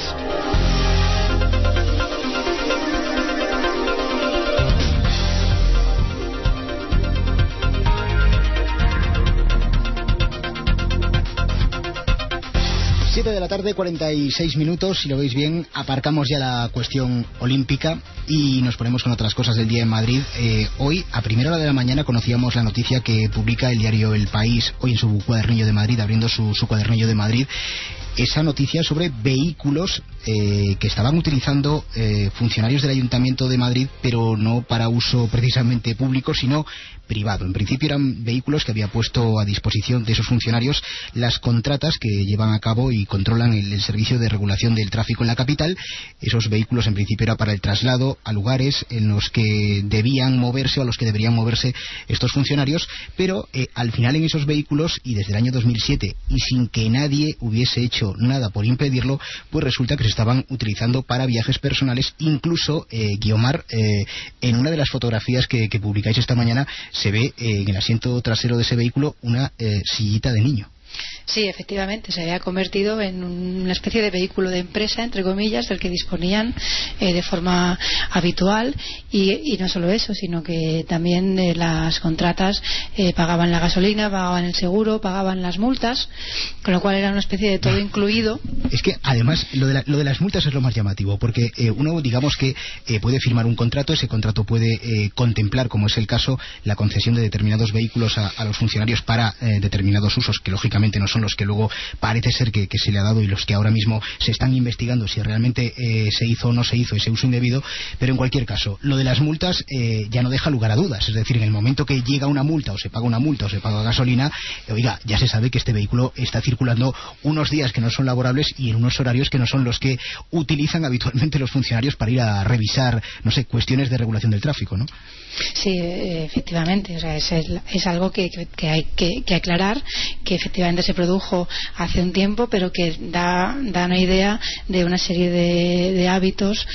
siete de la tarde, cuarenta y seis minutos. Si lo veis bien, aparcamos ya la cuestión olímpica y nos ponemos con otras cosas del día en Madrid. Eh, hoy, a primera hora de la mañana, conocíamos la noticia que publica el diario El País, hoy en su cuadernillo de Madrid, abriendo su, su cuadernillo de Madrid, esa noticia sobre vehículos eh, que estaban utilizando eh, funcionarios del Ayuntamiento de Madrid, pero no para uso precisamente público, sino privado. En principio eran vehículos que había puesto a disposición de esos funcionarios las contratas que llevan a cabo y controlan el, el servicio de regulación del tráfico en la capital. Esos vehículos en principio era para el traslado a lugares en los que debían moverse o a los que deberían moverse estos funcionarios, pero eh, al final en esos vehículos, y desde el año dos mil siete, y sin que nadie hubiese hecho nada por impedirlo, pues resulta que se estaban utilizando para viajes personales. Incluso eh, Guiomar, eh, en una de las fotografías que, que publicáis esta mañana, se ve eh, en el asiento trasero de ese vehículo una eh, sillita de niño. Sí, efectivamente, se había convertido en una especie de vehículo de empresa, entre comillas, del que disponían eh, de forma habitual, y, y no solo eso, sino que también eh, las contratas eh, pagaban la gasolina, pagaban el seguro, pagaban las multas, con lo cual era una especie de todo incluido. Es que además lo de, la, lo de las multas es lo más llamativo, porque eh, uno, digamos que eh, puede firmar un contrato, ese contrato puede eh, contemplar, como es el caso, la concesión de determinados vehículos a, a los funcionarios para eh, determinados usos, que lógicamente no son los que luego parece ser que, que se le ha dado y los que ahora mismo se están investigando si realmente eh, se hizo o no se hizo ese uso indebido. Pero en cualquier caso, lo de las multas eh, ya no deja lugar a dudas. Es decir, en el momento que llega una multa o se paga una multa o se paga gasolina, eh, oiga, ya se sabe que este vehículo está circulando unos días que no son laborables y en unos horarios que no son los que utilizan habitualmente los funcionarios para ir a revisar, no sé, cuestiones de regulación del tráfico, ¿no? Sí, efectivamente, o sea, es, el, es algo que, que, que hay que, que aclarar, que efectivamente se produjo hace un tiempo, pero que da, da una idea de una serie de, de hábitos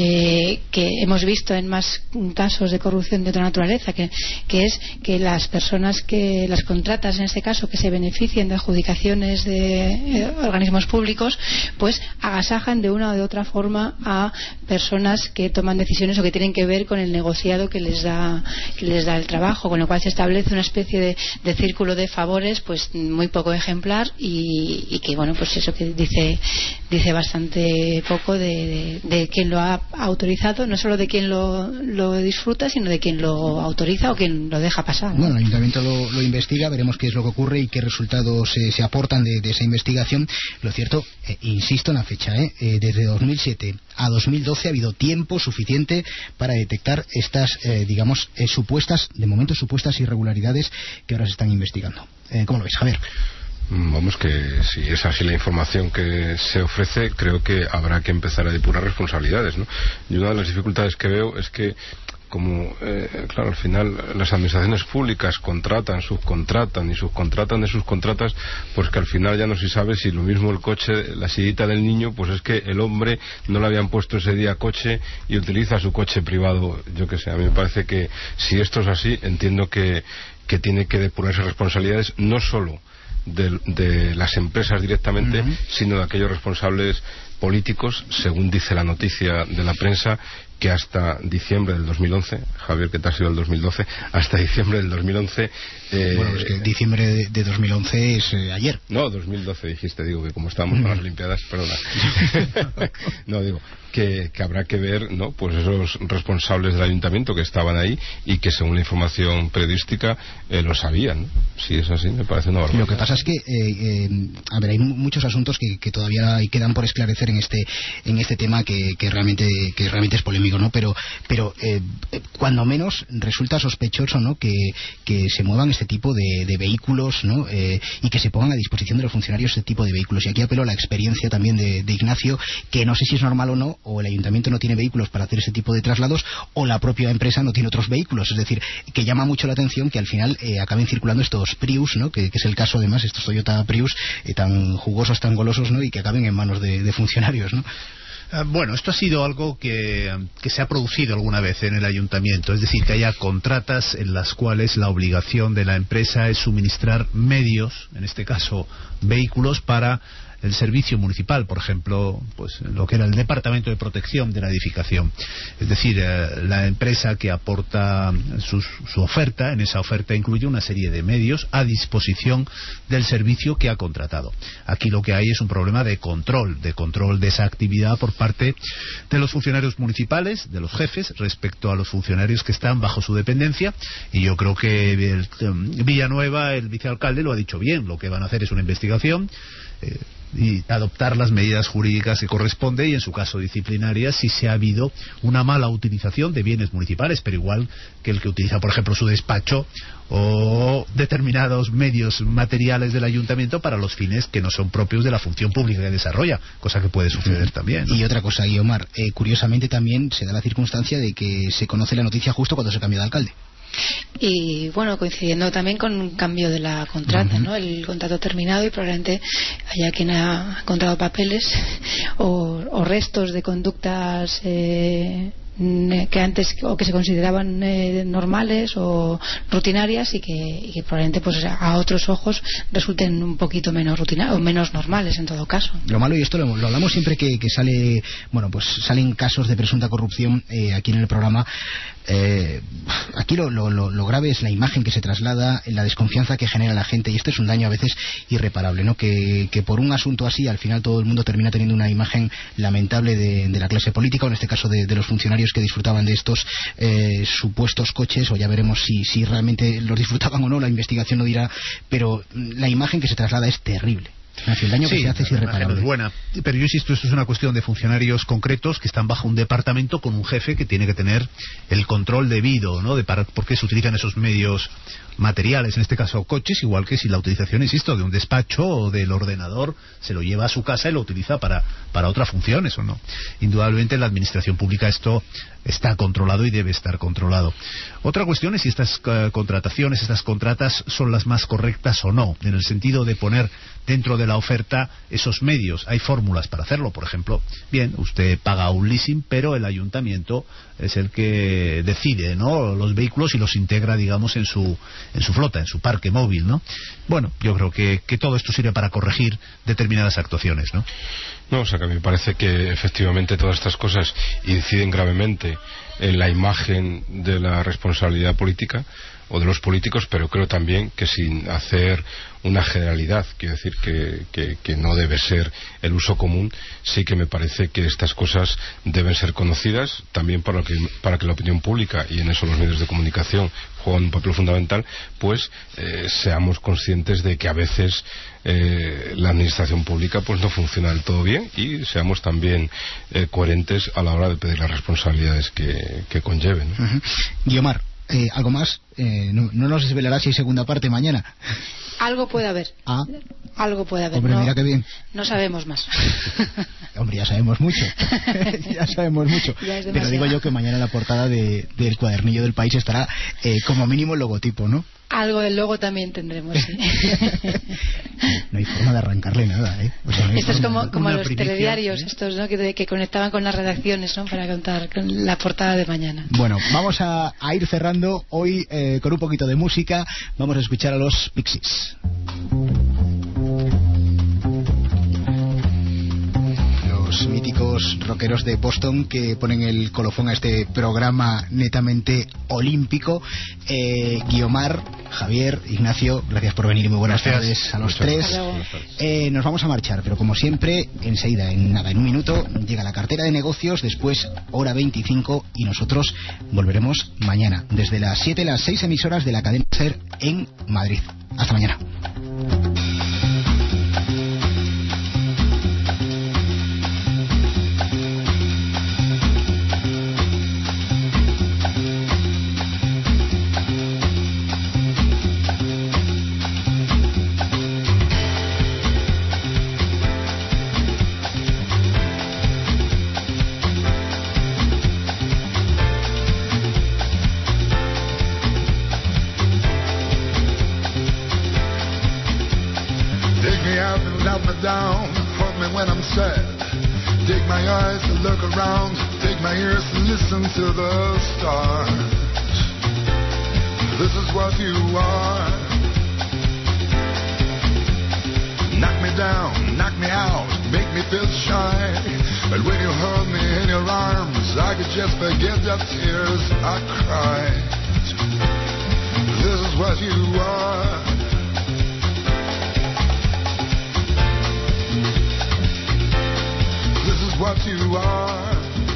eh, que hemos visto en más casos de corrupción de otra naturaleza, que, que es que las personas que, las contratas en este caso, que se beneficien de adjudicaciones de eh, organismos públicos, pues agasajan de una o de otra forma a personas que toman decisiones o que tienen que ver con el negociado que les da que les da el trabajo, con lo cual se establece una especie de, de círculo de favores pues muy poco ejemplar y, y que bueno, pues eso que dice dice bastante poco de, de, de quien lo ha autorizado, no solo de quien lo, lo disfruta, sino de quien lo autoriza o quien lo deja pasar, ¿no? Bueno, el Ayuntamiento lo, lo investiga, veremos qué es lo que ocurre y qué resultados eh, se aportan de, de esa investigación. Lo cierto, eh, insisto en la fecha, eh, eh, desde dos mil siete a dos mil doce ha habido tiempo suficiente para detectar estas, eh, digamos, eh, supuestas, de momento supuestas irregularidades que ahora se están investigando. Eh, ¿Cómo lo ves, Javier? Vamos, que si es así la información que se ofrece, creo que habrá que empezar a depurar responsabilidades, ¿no? Y una de las dificultades que veo es que, como, eh, claro, al final las administraciones públicas contratan, subcontratan y subcontratan de sus contratas, pues que al final ya no se sabe si lo mismo el coche, la sillita del niño, pues es que el hombre no le habían puesto ese día coche y utiliza su coche privado. Yo que sé, a mí me parece que si esto es así, entiendo que, que tiene que depurarse responsabilidades, no solo de, de las empresas directamente, uh-huh, sino de aquellos responsables políticos, según dice la noticia de la prensa, que hasta diciembre del dos mil once, Javier, que te ha sido el dos mil doce, hasta diciembre del dos mil once... Eh, bueno, es que diciembre de, de dos mil once es eh, ayer. No, dos mil doce dijiste, digo, que como estábamos con las Olimpiadas, perdona. No, digo, que, que habrá que ver, ¿no?, pues esos responsables del ayuntamiento que estaban ahí y que según la información periodística eh, lo sabían, ¿no? Si es así, me parece una barbaridad. Lo que pasa es que, eh, eh, a ver, hay muchos asuntos que, que todavía quedan por esclarecer en este en este tema que, que realmente que realmente es polémico obvio, ¿no? Pero, pero eh, cuando menos resulta sospechoso, ¿no? Que, que se muevan este tipo de, de vehículos, ¿no? Eh, y que se pongan a disposición de los funcionarios este tipo de vehículos. Y aquí apelo a la experiencia también de, de Ignacio, que no sé si es normal o no, o el ayuntamiento no tiene vehículos para hacer ese tipo de traslados, o la propia empresa no tiene otros vehículos. Es decir, que llama mucho la atención que al final eh, acaben circulando estos Prius, ¿no? Que, que es el caso además, estos Toyota Prius eh, tan jugosos, tan golosos, ¿no? Y que acaben en manos de, de funcionarios, ¿no? Bueno, esto ha sido algo que, que se ha producido alguna vez en el ayuntamiento, es decir, que haya contratas en las cuales la obligación de la empresa es suministrar medios, en este caso vehículos, para el servicio municipal, por ejemplo, pues lo que era el departamento de protección de la edificación. Es decir, eh, la empresa que aporta su, su oferta, en esa oferta incluye una serie de medios a disposición del servicio que ha contratado. Aquí lo que hay es un problema de control, de control de esa actividad por parte de los funcionarios municipales, de los jefes, respecto a los funcionarios que están bajo su dependencia, y yo creo que el, eh, Villanueva, el vicealcalde, lo ha dicho bien. Lo que van a hacer es una investigación eh, y adoptar las medidas jurídicas que corresponde, y en su caso disciplinarias, si se ha habido una mala utilización de bienes municipales, pero igual que el que utiliza, por ejemplo, su despacho o determinados medios materiales del ayuntamiento para los fines que no son propios de la función pública que desarrolla, cosa que puede suceder sí. también, ¿no? Y otra cosa, Guiomar, eh, curiosamente también se da la circunstancia de que se conoce la noticia justo cuando se cambió de alcalde. Y bueno, coincidiendo también con un cambio de la contrata, uh-huh. ¿no? El contrato terminado, y probablemente haya quien ha encontrado papeles o, o restos de conductas eh, que antes o que se consideraban eh, normales o rutinarias, y que, y que probablemente pues a otros ojos resulten un poquito menos rutinarios o menos normales en todo caso. Lo malo, y esto lo, lo hablamos siempre que, que sale, bueno, pues salen casos de presunta corrupción eh, aquí en el programa. Eh, aquí lo, lo, lo grave es la imagen que se traslada, la desconfianza que genera la gente, y esto es un daño a veces irreparable, ¿no? Que, que por un asunto así al final todo el mundo termina teniendo una imagen lamentable de, de la clase política, o en este caso de, de los funcionarios que disfrutaban de estos eh, supuestos coches, o ya veremos si, si realmente los disfrutaban o no, la investigación lo dirá, pero la imagen que se traslada es terrible. El daño que sí, se hace es irreparable. Es buena, pero yo insisto, esto es una cuestión de funcionarios concretos que están bajo un departamento con un jefe que tiene que tener el control debido, ¿no? De para, por qué se utilizan esos medios materiales, en este caso coches, igual que si la utilización, insisto, de un despacho o del ordenador se lo lleva a su casa y lo utiliza para, para otras funciones, ¿o no? Indudablemente en la administración pública esto está controlado y debe estar controlado. Otra cuestión es si estas uh, contrataciones, estas contratas son las más correctas o no, en el sentido de poner dentro de la oferta esos medios. Hay fórmulas para hacerlo, por ejemplo, bien, usted paga un leasing, pero el ayuntamiento es el que decide, ¿no?, los vehículos y los integra, digamos, en su en su flota, en su parque móvil, ¿no? Bueno, yo creo que, que todo esto sirve para corregir determinadas actuaciones, ¿no? No, o sea que a mí me parece que efectivamente todas estas cosas inciden gravemente en la imagen de la responsabilidad política o de los políticos, pero creo también que sin hacer una generalidad, quiero decir que, que, que no debe ser el uso común, sí que me parece que estas cosas deben ser conocidas también para que, para que la opinión pública, y en eso los medios de comunicación juegan un papel fundamental, pues eh, seamos conscientes de que a veces eh, la administración pública pues no funciona del todo bien, y seamos también eh, coherentes a la hora de pedir las responsabilidades que, que conlleven, ¿no? Uh-huh. Guiomar, eh, ¿algo más? Eh, no, no nos desvelará si hay segunda parte mañana. Algo puede haber. Ah. Algo puede haber. Hombre, no, mira qué bien. No sabemos más. Hombre, ya sabemos mucho. ya sabemos mucho. Ya Pero digo yo que mañana en la portada de, del cuadernillo del País estará eh, como mínimo el logotipo, ¿no? Algo del logo también tendremos, sí. No hay forma de arrancarle nada, ¿eh? O sea, no Esto es como, de, como los primicia, telediarios, ¿eh? estos, ¿no?, que, que conectaban con las redacciones, ¿no?, para contar con la portada de mañana. Bueno, vamos a, a ir cerrando hoy eh, con un poquito de música. Vamos a escuchar a los Pixies. Los míticos rockeros de Boston que ponen el colofón a este programa netamente olímpico. eh, Guiomar, Javier, Ignacio, gracias por venir y muy buenas gracias. tardes a los tres. eh, Nos vamos a marchar, pero como siempre, enseguida, en nada, en un minuto llega la cartera de negocios, después hora veinticinco, y nosotros volveremos mañana desde las siete, las seis emisoras de la cadena SER en Madrid. Hasta mañana. down, hold me when I'm sad. Take my eyes to look around, take my ears to listen to the stars. This is what you are. Knock me down, knock me out, make me feel shy. But when you hold me in your arms, I could just forget the tears I cried. This is what you are. This is what you are.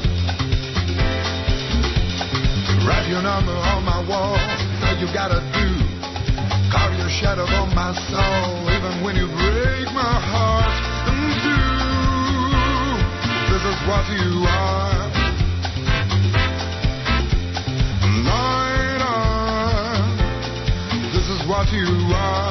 Write your number on my wall, all you gotta do. Carve your shadow on my soul, even when you break my heart in two. This is what you are. Night on. This is what you are.